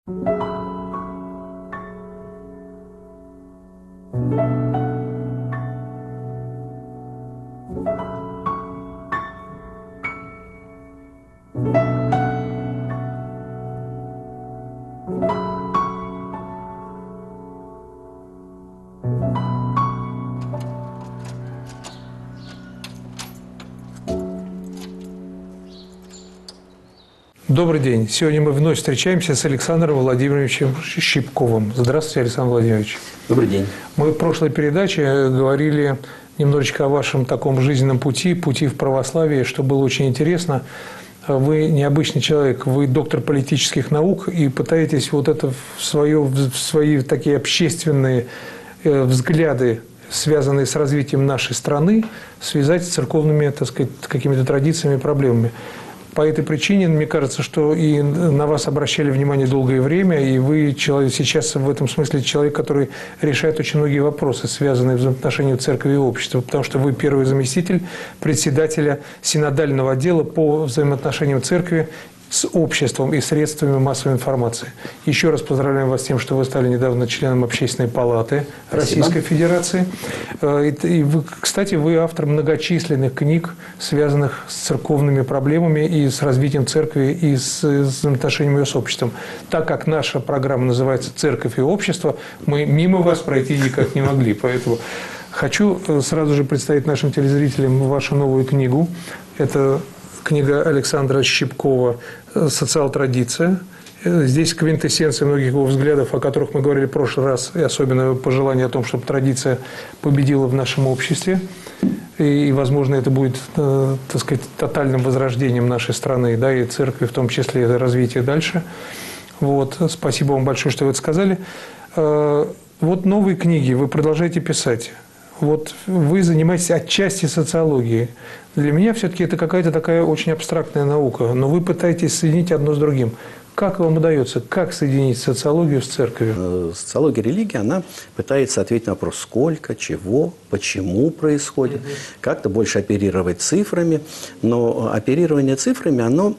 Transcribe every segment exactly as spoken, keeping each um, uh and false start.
Добрый день. Сегодня мы вновь встречаемся с Александром Владимировичем Щипковым. Здравствуйте, Александр Владимирович. Добрый день. Мы в прошлой передаче говорили немножечко о вашем таком жизненном пути, пути в православие, что было очень интересно. Вы необычный человек, вы доктор политических наук и пытаетесь вот это в, свое, в свои такие общественные взгляды, связанные с развитием нашей страны, связать с церковными, так сказать, какими-то традициями и проблемами. По этой причине, мне кажется, что и на вас обращали внимание долгое время, и вы человек, сейчас в этом смысле человек, который решает очень многие вопросы, связанные с взаимоотношением церкви и общества, потому что вы первый заместитель председателя синодального отдела по взаимоотношениям церкви с обществом и средствами массовой информации. Еще раз поздравляем вас с тем, что вы стали недавно членом Общественной палаты Спасибо. Российской Федерации. И вы, кстати, вы автор многочисленных книг, связанных с церковными проблемами и с развитием церкви, и с взаимоотношениями с обществом. Так как наша программа называется «Церковь и общество», мы мимо вас пройти никак не могли. Поэтому хочу сразу же представить нашим телезрителям вашу новую книгу. Это книга Александра Щипкова «Социал-традиция». Здесь квинтэссенция многих его взглядов, о которых мы говорили в прошлый раз, и особенно пожелание о том, чтобы традиция победила в нашем обществе. И, возможно, это будет, так сказать, тотальным возрождением нашей страны, да, и церкви, в том числе, и развитие дальше. Вот. Спасибо вам большое, что вы это сказали. Вот новые книги вы продолжаете писать. Вот вы занимаетесь отчасти социологией. Для меня все-таки это какая-то такая очень абстрактная наука, но вы пытаетесь соединить одно с другим. Как вам удается? Как соединить социологию с церковью? Социология религии, она пытается ответить на вопрос, сколько, чего, почему происходит. Угу. Как-то больше оперировать цифрами. Но оперирование цифрами, оно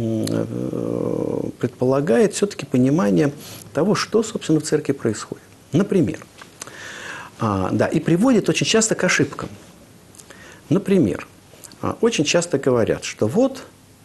предполагает все-таки понимание того, что, собственно, в церкви происходит. Например, а, да, и приводит очень часто к ошибкам. Например, а, очень часто говорят, что вот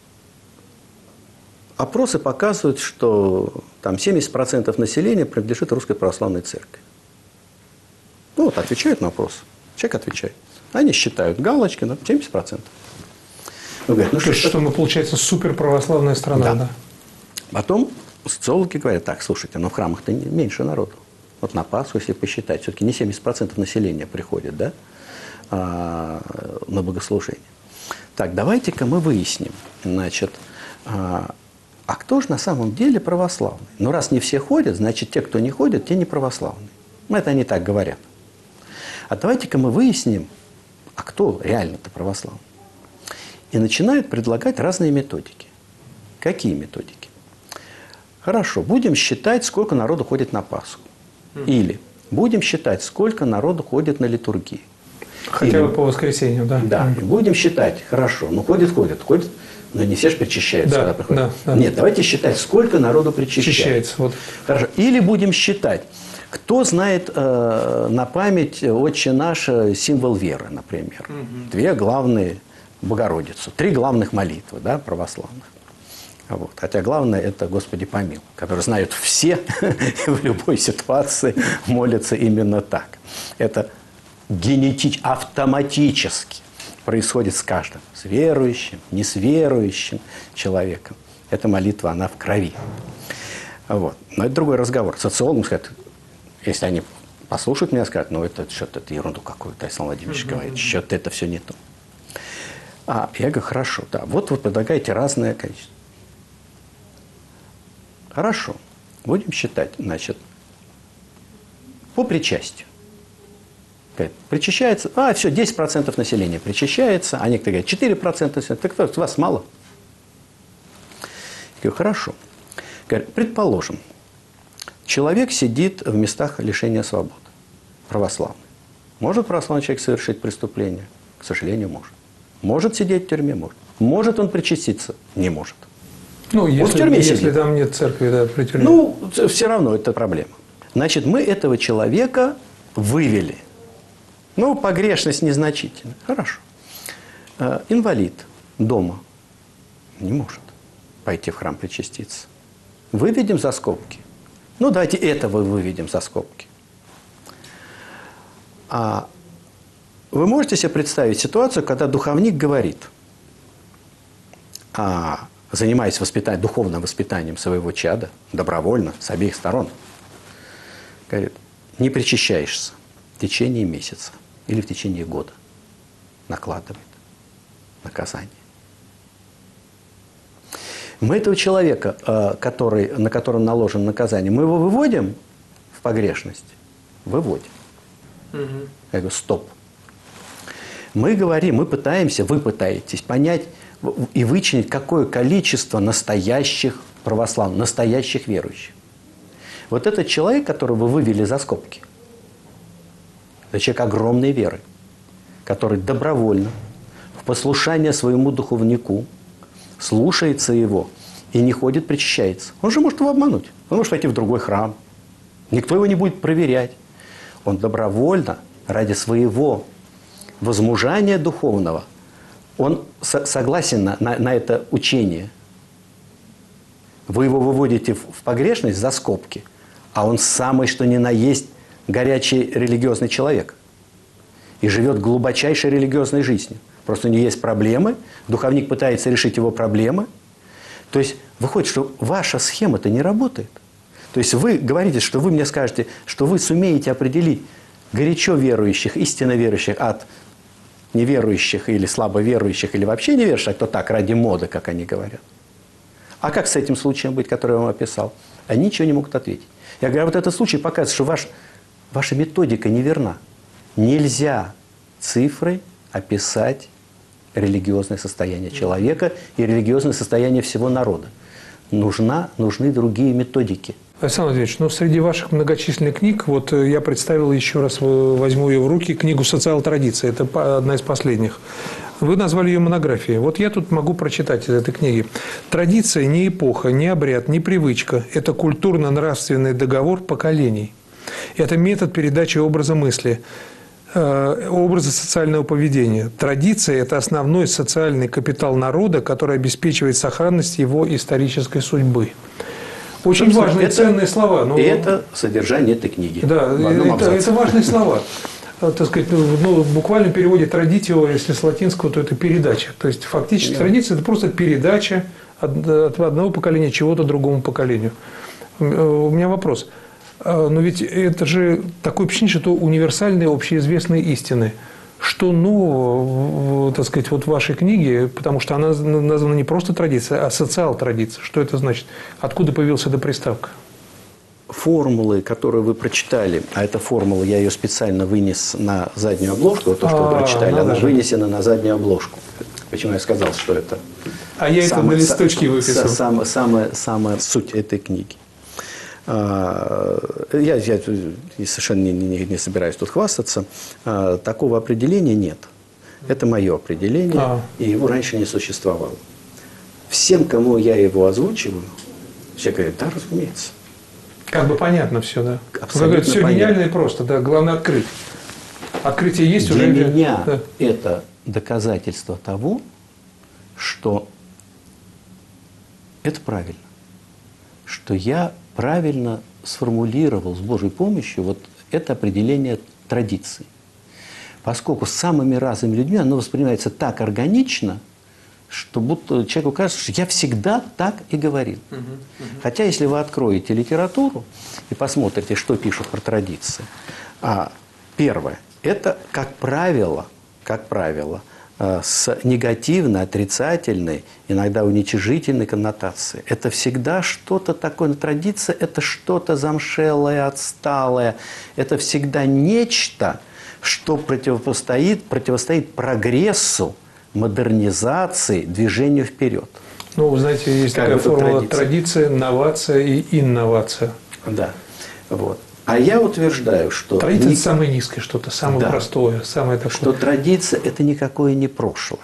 опросы показывают, что там семьдесят процентов населения принадлежит Русской Православной Церкви. Ну вот, отвечают на вопрос. Человек отвечает. Они считают галочки, но семьдесят процентов. Ну, говорят, ну, То есть, что, что мы, получается, суперправославная страна, да. да? Потом социологи говорят, так, слушайте, но в храмах-то меньше народу. Вот на Пасху, если посчитать, все-таки не семьдесят процентов населения приходит, да, а, на богослужение. Так, давайте-ка мы выясним, значит, а, а кто же на самом деле православный? Ну, раз не все ходят, значит, те, кто не ходит, те не православные. Ну, это они так говорят. А давайте-ка мы выясним, а кто реально-то православный? И начинают предлагать разные методики. Какие методики? Хорошо, будем считать, сколько народу ходит на Пасху. Или будем считать, сколько народу ходит на литургии. Хотя Или, бы по воскресенью, да. Да, mm-hmm. будем считать, хорошо, ну ходит, ходит, ходит, но не все же причащаются, да, когда приходят. Да, да. Нет, давайте считать, сколько народу причащается. Причащается, вот. Хорошо, или будем считать, кто знает э, на память «Отче наш» символ веры, например. Mm-hmm. Две главные Богородицу, три главных молитвы, да, православных. Вот. Хотя главное – это «Господи помилуй», который знают все и в любой ситуации молятся именно так. Это генетически, автоматически происходит с каждым. С верующим, не с верующим человеком. Эта молитва, она в крови. Вот. Но это другой разговор. Социологам скажут, если они послушают меня, скажут, ну это что-то это ерунду какую-то, Александр Владимирович говорит, что-то это все не то. А я говорю, хорошо, да, вот вы предлагаете разное количество. Хорошо, будем считать, значит, по причастию. Причащается, а, все, десять процентов населения причащается, а некоторые говорят, четыре процента населения, так кто, вас мало? Я говорю, хорошо. Говорю, предположим, человек сидит в местах лишения свободы, православный. Может православный человек совершить преступление? К сожалению, может. Может сидеть в тюрьме? Может. Может он причаститься? Не может. Ну, если, он в тюрьме если сидит. там нет церкви, да, при тюрьме. Ну, все равно это проблема. Значит, мы этого человека вывели. Ну, погрешность незначительная. Хорошо. Инвалид дома не может пойти в храм причаститься. Выведем за скобки. Ну, давайте этого выведем за скобки. А вы можете себе представить ситуацию, когда духовник говорит, а, занимаясь воспитанием, духовным воспитанием своего чада, добровольно, с обеих сторон, говорит, не причащаешься в течение месяца или в течение года, накладывает наказание. Мы этого человека, который, на котором наложено наказание, мы его выводим в погрешность? Выводим. Угу. Я говорю, стоп. Мы говорим, мы пытаемся, вы пытаетесь понять и вычленить, какое количество настоящих православных, настоящих верующих. Вот этот человек, которого вы вывели за скобки, это человек огромной веры, который добровольно, в послушание своему духовнику, слушается его и не ходит, причащается. Он же может его обмануть. Он может пойти в другой храм. Никто его не будет проверять. Он добровольно, ради своего возмужания духовного, он со- согласен на, на, на это учение. Вы его выводите в, в погрешность за скобки, а он самый, что ни на есть, горячий религиозный человек. И живет глубочайшей религиозной жизнью. Просто у него есть проблемы, духовник пытается решить его проблемы. То есть выходит, что ваша схема-то не работает. То есть вы говорите, что вы мне скажете, что вы сумеете определить горячо верующих, истинно верующих от неверующих или слабо верующих, или вообще неверующих, а кто так, ради моды, как они говорят. А как с этим случаем быть, который я вам описал? Они ничего не могут ответить. Я говорю, а вот этот случай показывает, что ваш, ваша методика неверна. Нельзя цифрой описать религиозное состояние человека и религиозное состояние всего народа. Нужна, нужны другие методики. Александр Владимирович, ну, среди ваших многочисленных книг, вот я представил еще раз, возьму ее в руки, книгу «Социал-традиция». Это одна из последних. Вы назвали ее монографией. Вот я тут могу прочитать из этой книги. «Традиция не эпоха, не обряд, не привычка. Это культурно-нравственный договор поколений. Это метод передачи образа мысли, э, образа социального поведения. Традиция – это основной социальный капитал народа, который обеспечивает сохранность его исторической судьбы». Очень Собственно, важные, это, ценные слова. Но... Это содержание этой книги. Да, это, это важные слова. Так сказать, ну, в буквальном переводе «традитио», если с латинского, то это передача. То есть, фактически, yeah. традиция – это просто передача от, от одного поколения чего-то другому поколению. У меня вопрос. Но ведь это же такое впечатление, что универсальные, общеизвестные истины. Что нового, так сказать, вот в вашей книге, потому что она названа не просто традиция, а социал-традиция. Что это значит? Откуда появилась эта приставка? Формулы, которые вы прочитали, а эта формула, я ее специально вынес на заднюю обложку, вот то, что вы прочитали, она вынесена на заднюю обложку. Почему я сказал, что это... А я это на листочке выписал. Самая, самая, самая суть этой книги. Я, я совершенно не, не, не собираюсь тут хвастаться. Такого определения нет. Это мое определение, а. и его раньше не существовало. Всем, кому я его озвучиваю, все говорят, да, разумеется. Как бы понятно все, да. Абсолютно говорят, все понятно. гениально и просто, да. Главное открыть. Открытие есть Для уже. Для меня да. это доказательство того, что это правильно. Что я правильно сформулировал с Божьей помощью вот это определение традиции. Поскольку самыми разными людьми оно воспринимается так органично, что будто человеку кажется, что я всегда так и говорил. Uh-huh, uh-huh. Хотя, если вы откроете литературу и посмотрите, что пишут про традиции, а, первое, это, как правило, как правило, с негативной, отрицательной, иногда уничижительной коннотацией. Это всегда что-то такое. Традиция – это что-то замшелое, отсталое. Это всегда нечто, что противостоит, противостоит прогрессу, модернизации, движению вперед. Ну, вы знаете, есть как такая формула традиция. традиция, новация и инновация. Да. Вот. А я утверждаю, что... Традиция не... – это самое низкое что-то, самое да. простое, самое такое. Что традиция – это никакое не прошлое.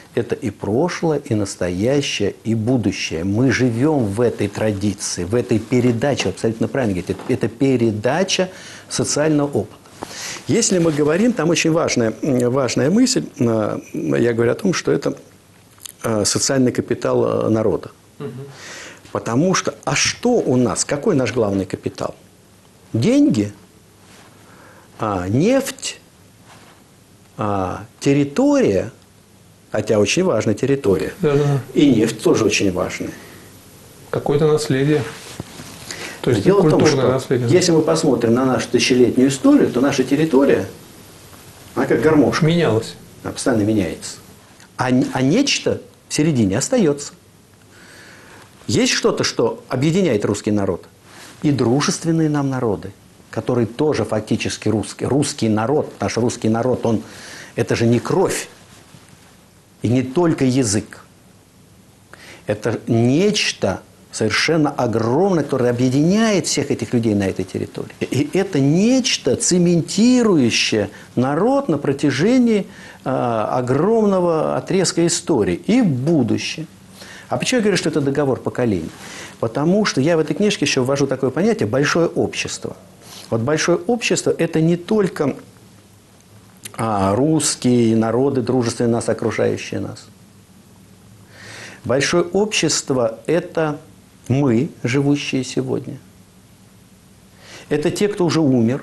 Это и прошлое, и настоящее, и будущее. Мы живем в этой традиции, в этой передаче, абсолютно правильно говорите, это передача социального опыта. Если мы говорим, там очень важная, важная мысль, я говорю о том, что это социальный капитал народа. Угу. Потому что, а что у нас, какой наш главный капитал? Деньги, а, нефть, а, территория, хотя очень важная территория, да, да. И нефть тоже очень важная. Какое-то наследие. То есть дело в том, что наследие. Если мы посмотрим на нашу тысячелетнюю историю, то наша территория, она как гармошка. Менялась. Она постоянно меняется. А, а нечто в середине остается. Есть что-то, что объединяет русский народ. И дружественные нам народы, которые тоже фактически русские. Русский народ, наш русский народ, он, это же не кровь. И не только язык. Это нечто совершенно огромное, которое объединяет всех этих людей на этой территории. И это нечто, цементирующее народ на протяжении э, огромного отрезка истории и в будущем. А почему я говорю, что это договор поколений? Потому что я в этой книжке еще ввожу такое понятие «большое общество». Вот большое общество – это не только а, русские народы, дружественные нас, окружающие нас. Большое общество – это мы, живущие сегодня. Это те, кто уже умер,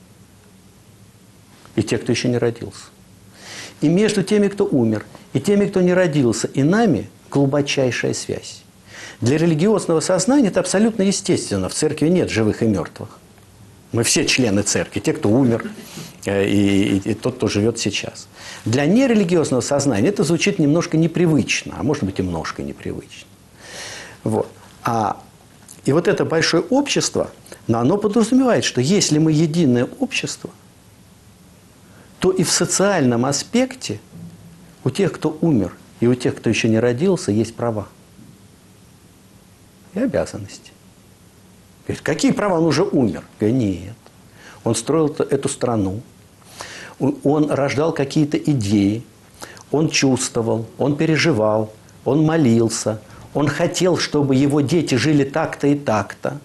и те, кто еще не родился. И между теми, кто умер, и теми, кто не родился, и нами глубочайшая связь. Для религиозного сознания это абсолютно естественно. В церкви нет живых и мертвых. Мы все члены церкви, те, кто умер, и, и, и тот, кто живет сейчас. Для нерелигиозного сознания это звучит немножко непривычно, а может быть и немножко непривычно. Вот. А, и вот это большое общество, но оно подразумевает, что если мы единое общество, то и в социальном аспекте у тех, кто умер, и у тех, кто еще не родился, есть права и обязанности. Говорит, какие права? Он уже умер. Говорит, нет. Он строил эту страну. Он рождал какие-то идеи. Он чувствовал, он переживал, он молился. Он хотел, чтобы его дети жили так-то и так-то.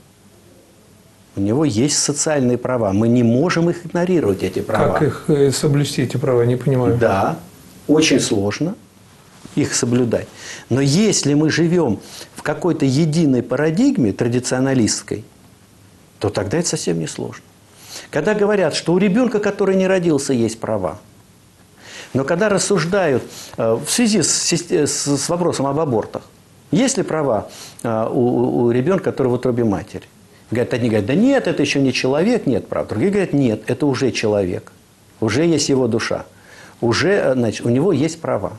У него есть социальные права. Мы не можем их игнорировать, эти права. Как их соблюсти, эти права? Не понимаю. Да, очень сложно их соблюдать. Но если мы живем в какой-то единой парадигме традиционалистской, то тогда это совсем не сложно. Когда говорят, что у ребенка, который не родился, есть права, но когда рассуждают в связи с, с вопросом об абортах, есть ли права у, у ребенка, который в утробе матери? Говорят, одни говорят, да нет, это еще не человек, нет прав. Другие говорят, нет, это уже человек, уже есть его душа, уже, значит, у него есть права.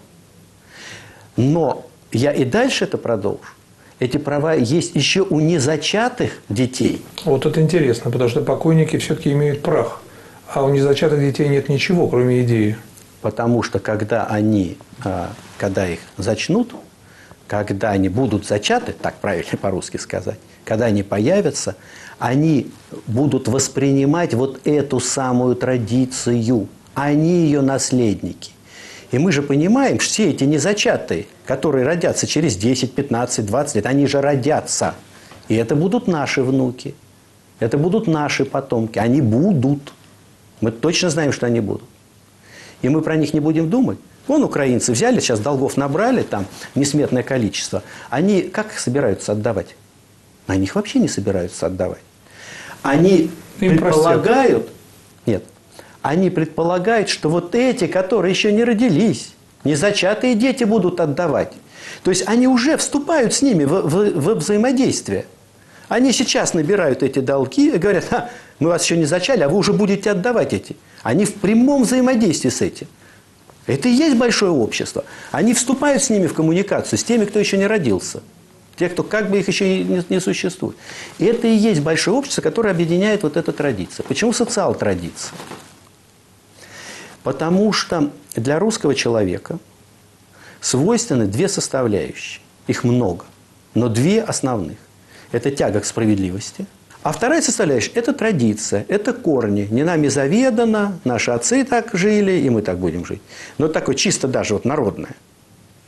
Но я и дальше это продолжу. Эти права есть еще у незачатых детей. Вот это интересно, потому что покойники все-таки имеют прах, а у незачатых детей нет ничего, кроме идеи. Потому что когда они, когда их зачнут, когда они будут зачаты, так правильно по-русски сказать, когда они появятся, они будут воспринимать вот эту самую традицию. Они ее наследники. И мы же понимаем, что все эти незачатые, которые родятся через десять, пятнадцать, двадцать лет, они же родятся. И это будут наши внуки. Это будут наши потомки. Они будут. Мы точно знаем, что они будут. И мы про них не будем думать. Вон украинцы взяли, сейчас долгов набрали, там несметное количество. Они как их собираются отдавать? Они их вообще не собираются отдавать. Они Им предполагают... Простят. Нет. Они предполагают, что вот эти, которые еще не родились, незачатые дети будут отдавать. То есть они уже вступают с ними в, в, в взаимодействие. Они сейчас набирают эти долги и говорят, ха, мы вас еще не зачали, а вы уже будете отдавать эти. Они в прямом взаимодействии с этим. Это и есть большое общество. Они вступают с ними в коммуникацию, с теми, кто еще не родился. Те, кто как бы их еще и не, не существует. И это и есть большое общество, которое объединяет вот эту традицию. Почему социал-традиция? Потому что для русского человека свойственны две составляющие. Их много, но две основных. Это тяга к справедливости. А вторая составляющая – это традиция, это корни. Не нами заведано, наши отцы так жили, и мы так будем жить. Но такое чисто даже вот народное.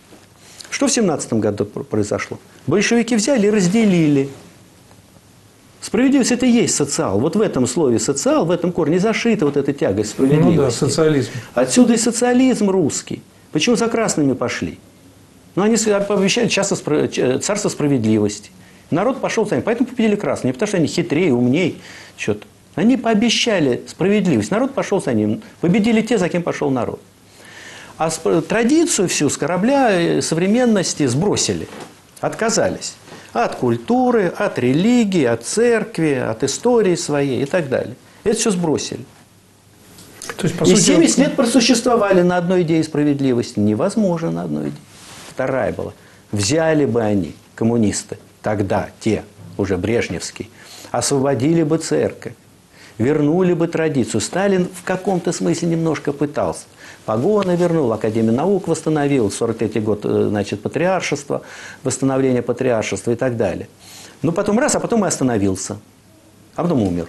Что в семнадцатом году произошло? Большевики взяли и разделили. Справедливость – это и есть социал. Вот в этом слове социал, в этом корне зашита вот эта тягость справедливости. Ну да, социализм. Отсюда и социализм русский. Почему за красными пошли? Ну, они пообещали часто царство справедливости. Народ пошел за ними, поэтому победили красные. Не потому что они хитрее, умнее, что-то. Они пообещали справедливость. Народ пошел за ним. Победили те, за кем пошел народ. А традицию всю с корабля современности сбросили. Отказались. От культуры, от религии, от церкви, от истории своей и так далее. Это все сбросили. То есть, по и сути, семьдесят лет просуществовали на одной идее справедливости. Невозможно на одной идее. Вторая была. Взяли бы они, коммунисты, тогда, те, уже брежневские, освободили бы церковь, вернули бы традицию. Сталин в каком-то смысле немножко пытался. Погоны вернул, Академию наук восстановил, сорок третий год, значит, патриаршество, восстановление патриаршества и так далее. Ну, потом раз, а потом и остановился. А потом умер.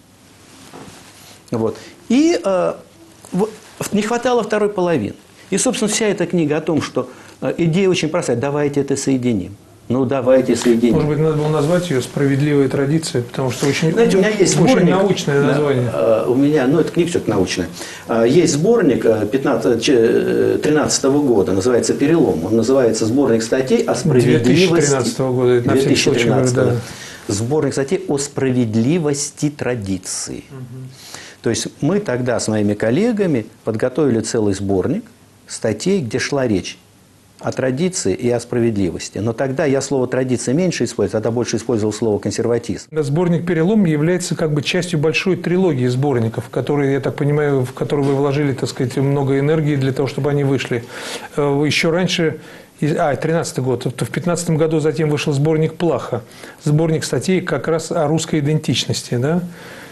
Вот. И э, не хватало второй половины. И, собственно, вся эта книга о том, что э, идея очень простая. Давайте это соединим. Ну, давайте соединим. Может быть, надо было назвать ее «Справедливая традиция», потому что очень, знаете, у меня есть очень сборник, научное название. Да, у меня, ну, это книга все-таки научная. Есть сборник тринадцатого года, называется «Перелом». Он называется «Сборник статей о справедливости». две тысячи тринадцатого года, это на всякий случай говорю, да. Сборник статей о справедливости традиции. Угу. То есть мы тогда с моими коллегами подготовили целый сборник статей, где шла речь о традиции и о справедливости. Но тогда я слово «традиция» меньше использовал, тогда больше использовал слово «консерватизм». Сборник «Перелом» является как бы частью большой трилогии сборников, которые, я так понимаю, в которые вы вложили, так сказать, много энергии для того, чтобы они вышли. Еще раньше, а, тринадцатый год, то в пятнадцатом году затем вышел сборник «Плаха», сборник статей как раз о русской идентичности, да?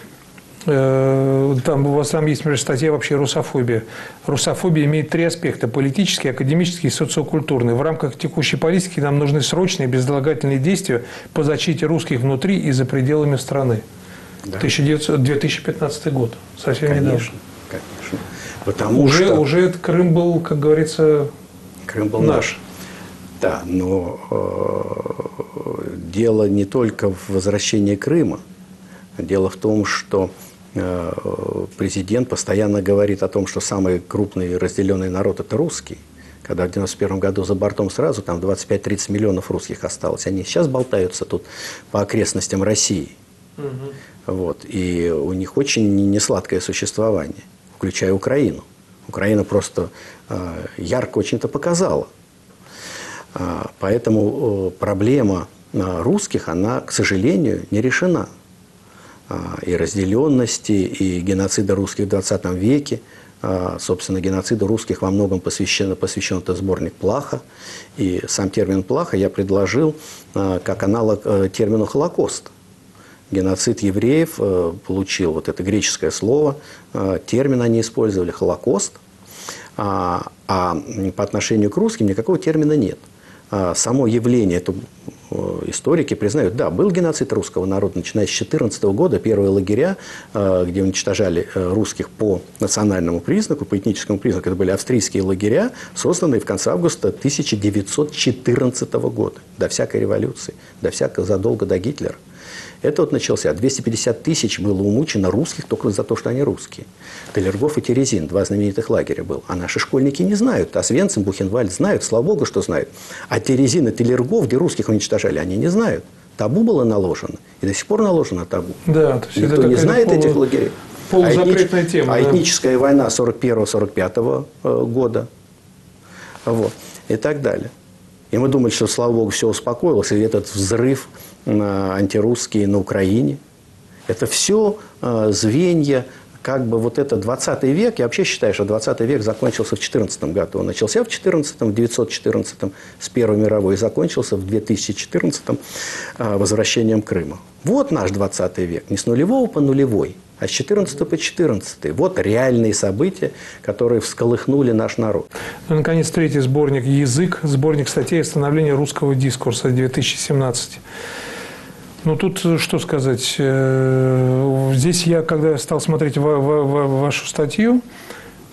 Там, у вас там есть, например, статья вообще «Русофобия». Русофобия имеет три аспекта – политический, академический и социокультурный. В рамках текущей политики нам нужны срочные безотлагательные действия по защите русских внутри и за пределами страны. Да. две тысячи пятнадцатый год, совсем конечно, недавно. Конечно, потому уже, что… Уже Крым был, как говорится, Крым был наш. наш. Да, но э, дело не только в возвращении Крыма. Дело в том, что президент постоянно говорит о том, что самый крупный разделенный народ – это русский. Когда в девяносто первом году за бортом сразу там двадцать пять - тридцать миллионов русских осталось. Они сейчас болтаются тут по окрестностям России. Угу. Вот. И у них очень несладкое существование, включая Украину. Украина просто э, ярко очень это показала. Э, поэтому э, проблема э, русских, она, к сожалению, не решена. И разделенности, и геноцида русских в двадцатом веке. Собственно, геноциду русских во многом посвящен, посвящен этот сборник Плаха. И сам термин Плаха я предложил как аналог термину Холокост. Геноцид евреев получил вот это греческое слово, термин они использовали Холокост, а по отношению к русским никакого термина нет. Само явление, это историки признают, да, был геноцид русского народа, начиная с две тысячи четырнадцатого года, первые лагеря, где уничтожали русских по национальному признаку, по этническому признаку, это были австрийские лагеря, созданные в конце августа тысяча девятьсот четырнадцатого года, до всякой революции, до всякого, задолго до Гитлера. Это вот начался. двести пятьдесят тысяч было умучено русских только за то, что они русские. Талергов и Терезин, два знаменитых лагеря был. А наши школьники не знают. Освенцим, Бухенвальд знают, слава богу, что знают. А Терезин и Талергов, где русских уничтожали, они не знают. Табу было наложено. И до сих пор наложено табу. Да, то есть никто не знает полу... этих лагерей. Полузапретная а этнич... тема. А да. этническая война сорок первого - сорок пятого года. Вот. И так далее. И мы думали, что, слава богу, все успокоилось. И этот взрыв антирусские на Украине. Это все э, звенья, как бы вот это двадцатый век. Я вообще считаю, что двадцатый век закончился в четырнадцатом году. Он начался в четырнадцатом, в девятьсот четырнадцатом с Первой мировой и закончился в две тысячи четырнадцатом э, возвращением Крыма. Вот наш двадцатый век. Не с нулевого по нулевой, а с четырнадцатого по четырнадцатый. Вот реальные события, которые всколыхнули наш народ. Ну, наконец, третий сборник «Язык», сборник статей о становлении русского дискурса две тысячи семнадцатый. Ну, тут что сказать. Здесь я, когда стал смотреть ва- ва- ва- вашу статью,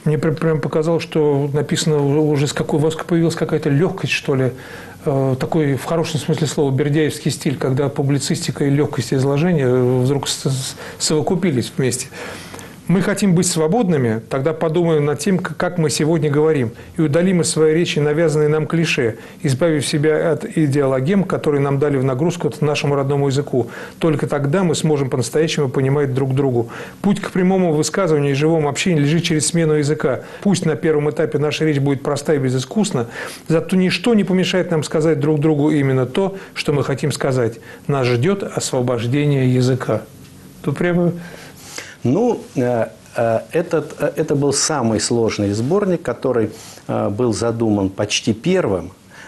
Мне прям показалось, что написано уже с какой, у вас появилась какая-то легкость, что ли, э, такой, в хорошем смысле слова, бердяевский стиль, когда публицистика и легкость изложения вдруг совокупились вместе. Мы хотим быть свободными, тогда подумаем над тем, как мы сегодня говорим, и удалим из своей речи навязанные нам клише, избавив себя от идеологем, которые нам дали в нагрузку к нашему родному языку. Только тогда мы сможем по-настоящему понимать друг другу. Путь к прямому высказыванию и живому общению лежит через смену языка. Пусть на первом этапе наша речь будет проста и безыскусна, зато ничто не помешает нам сказать друг другу именно то, что мы хотим сказать. Нас ждет освобождение языка. Тут прямо... Ну, этот, это был самый сложный сборник, который был задуман почти первым,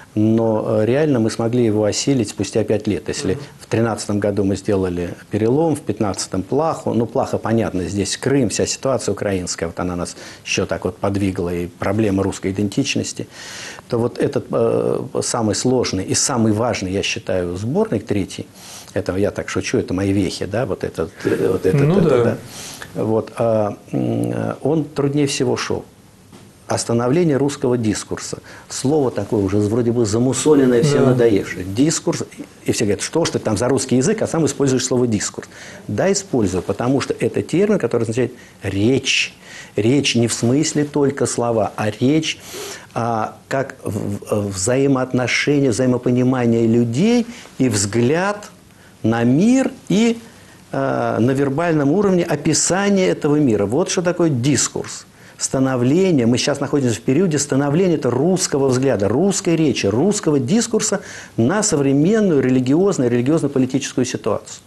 но реально мы смогли его осилить спустя пять лет. Если в две тысячи тринадцатом году мы сделали «Перелом», в две тысячи пятнадцатом «Плаху», ну, «Плаха», понятно, здесь Крым, вся ситуация украинская, вот она нас еще так вот подвигла, и проблема русской идентичности, то вот этот э, самый сложный и самый важный, я считаю, сборник, третий, это я так шучу, это мои вехи, да, вот этот, вот этот, ну, это, да. да. Вот, а, он труднее всего шел. Остановление русского дискурса. Слово такое уже вроде бы замусоленное, все да. надоевшее. Дискурс. И все говорят, что ж ты там за русский язык, а сам используешь слово дискурс. Да, использую, потому что это термин, который означает речь. Речь не в смысле только слова, а речь а, как взаимоотношения, взаимопонимание людей и взгляд на мир и э, на вербальном уровне описание этого мира. Вот что такое дискурс. Становление. Мы сейчас находимся в периоде становления это русского взгляда, русской речи, русского дискурса на современную религиозную, религиозно-политическую ситуацию.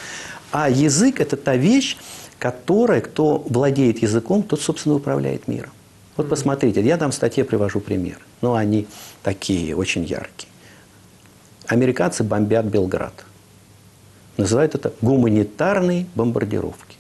А язык – это та вещь, которая, кто владеет языком, тот, собственно, управляет миром. Вот посмотрите, я там в статье привожу примеры. Но они такие, очень яркие. Американцы бомбят Белград. Называют это гуманитарные бомбардировки.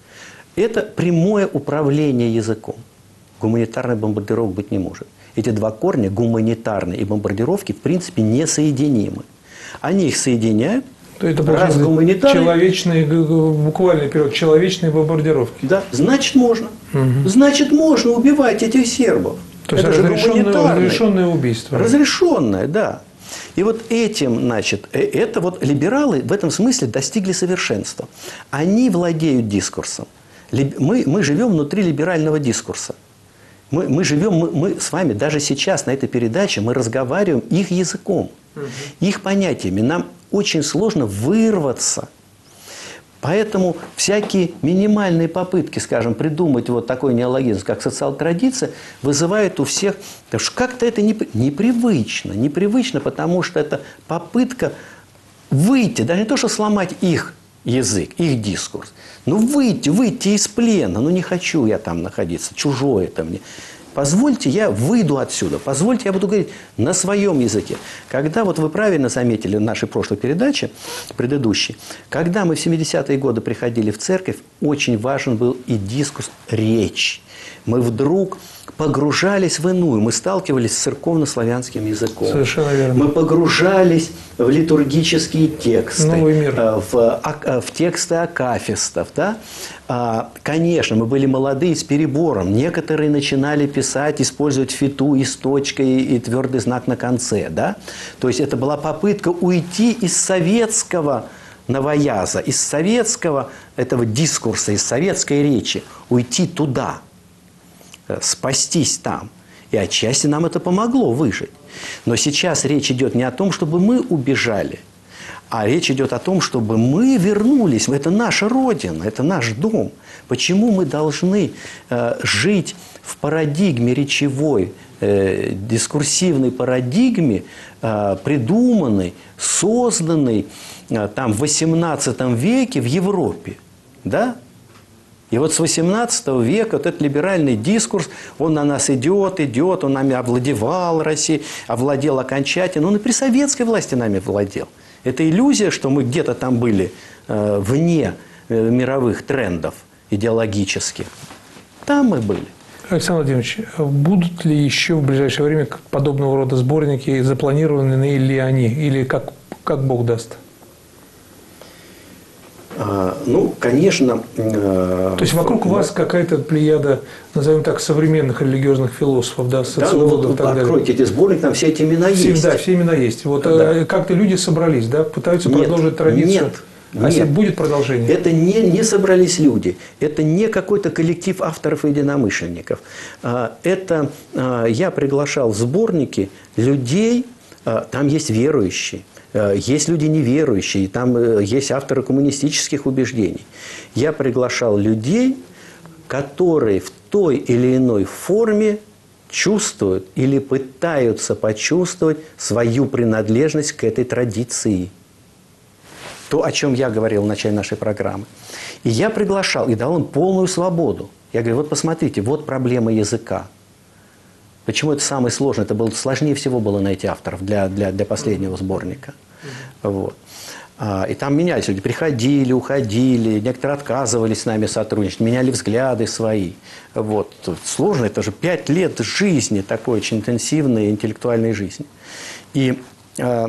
Это прямое управление языком. Гуманитарных бомбардировок быть не может. Эти два корня, гуманитарные и бомбардировки, в принципе, несоединимы. Они их соединяют. То это раз гуманитарный... человечный, буквальный перевод, человечные бомбардировки. Да, значит можно. Угу. Значит можно убивать этих сербов. То есть это же разрешенное, разрешенное убийство. Разрешенное, да. И вот этим, значит, это вот либералы в этом смысле достигли совершенства. Они владеют дискурсом. Мы, мы живем внутри либерального дискурса. Мы, мы живем, мы, мы с вами даже сейчас на этой передаче мы разговариваем их языком, угу. их понятиями. Нам очень сложно вырваться. Поэтому всякие минимальные попытки, скажем, придумать вот такой неологизм, как социал-традиция, вызывают у всех... Потому что как-то это непривычно. Непривычно, потому что это попытка выйти, даже не то, что сломать их язык, их дискурс, но выйти, выйти из плена. Ну, не хочу я там находиться, чужое это мне. Позвольте, я выйду отсюда. Позвольте, я буду говорить на своем языке. Когда, вот вы правильно заметили в нашей прошлой передаче, предыдущей, когда мы в семидесятые годы приходили в церковь, очень важен был и дискурс, речь. Мы вдруг погружались в иную, мы сталкивались с церковно-славянским языком. Совершенно верно. Мы погружались в литургические тексты, новый мир. В, в тексты акафистов. Да? Конечно, мы были молодые с перебором. Некоторые начинали писать, использовать фиту и с точкой, и твердый знак на конце. Да? То есть это была попытка уйти из советского новояза, из советского этого дискурса, из советской речи, уйти туда, спастись там. И отчасти нам это помогло выжить. Но сейчас речь идет не о том, чтобы мы убежали, а речь идет о том, чтобы мы вернулись. Это наша родина, это наш дом. Почему мы должны э, жить в парадигме речевой, э, дискурсивной парадигме, э, придуманной, созданной э, там, в восемнадцатом веке в Европе? Да? И вот с восемнадцатого века вот этот либеральный дискурс, он на нас идет, идет, он нами овладевал Россией, овладел окончательно. Он и при советской власти нами владел. Это иллюзия, что мы где-то там были э, вне э, мировых трендов идеологических. Там мы были. Александр Владимирович, будут ли еще в ближайшее время подобного рода сборники, запланированы ли они, или как, как Бог даст? А, ну, конечно... То есть вокруг вас какая-то плеяда, назовем так, современных религиозных философов, да, социологов, да, ну, и так далее. Откройте эти сборники, там все эти имена все, есть. Да, все имена есть. Вот да. Как-то люди собрались, да, пытаются нет, продолжить традицию. Нет. А Нет, будет продолжение? Это не, не собрались люди, это не какой-то коллектив авторов и единомышленников. Это я приглашал в сборники людей, там есть верующие, есть люди неверующие, там есть авторы коммунистических убеждений. Я приглашал людей, которые в той или иной форме чувствуют или пытаются почувствовать свою принадлежность к этой традиции. То, о чем я говорил в начале нашей программы. И я приглашал и дал им полную свободу. Я говорю, вот посмотрите, вот проблема языка. Почему это самое сложное? Это было сложнее всего было найти авторов для, для, для последнего сборника. Вот. И там менялись люди, приходили, уходили, некоторые отказывались с нами сотрудничать, меняли взгляды свои. Вот. Сложно, это же пять лет жизни, такой очень интенсивной интеллектуальной жизни. И э,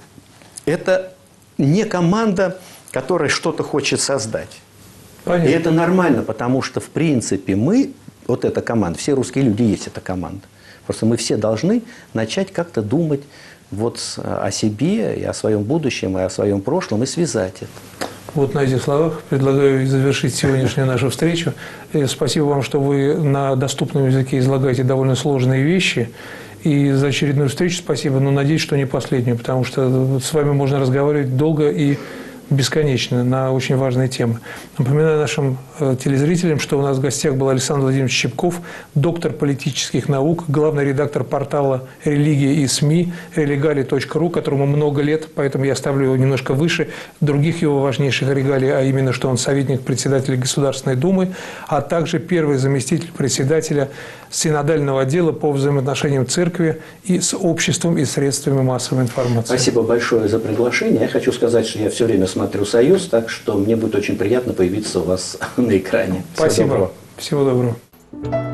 это не команда, которая что-то хочет создать. Понятно. И это нормально, потому что, в принципе, мы, вот эта команда, все русские люди есть эта команда. Просто мы все должны начать как-то думать вот о себе, и о своем будущем, и о своем прошлом, и связать это. Вот на этих словах предлагаю завершить сегодняшнюю нашу встречу. Спасибо вам, что вы на доступном языке излагаете довольно сложные вещи. И за очередную встречу спасибо, но надеюсь, что не последнюю, потому что с вами можно разговаривать долго и бесконечно на очень важные темы. Напоминаю нашим э, телезрителям, что у нас в гостях был Александр Владимирович Щипков, доктор политических наук, главный редактор портала «Религия и СМИ» религалий точка ру, которому много лет, поэтому я ставлю его немножко выше других его важнейших регалий, а именно, что он советник председателя Государственной Думы, а также первый заместитель председателя синодального отдела по взаимоотношениям церкви и с обществом и средствами массовой информации. Спасибо большое за приглашение. Я хочу сказать, что я все время смотрю «Союз», так что мне будет очень приятно появиться у вас на экране. Спасибо. Всего доброго. Всего доброго.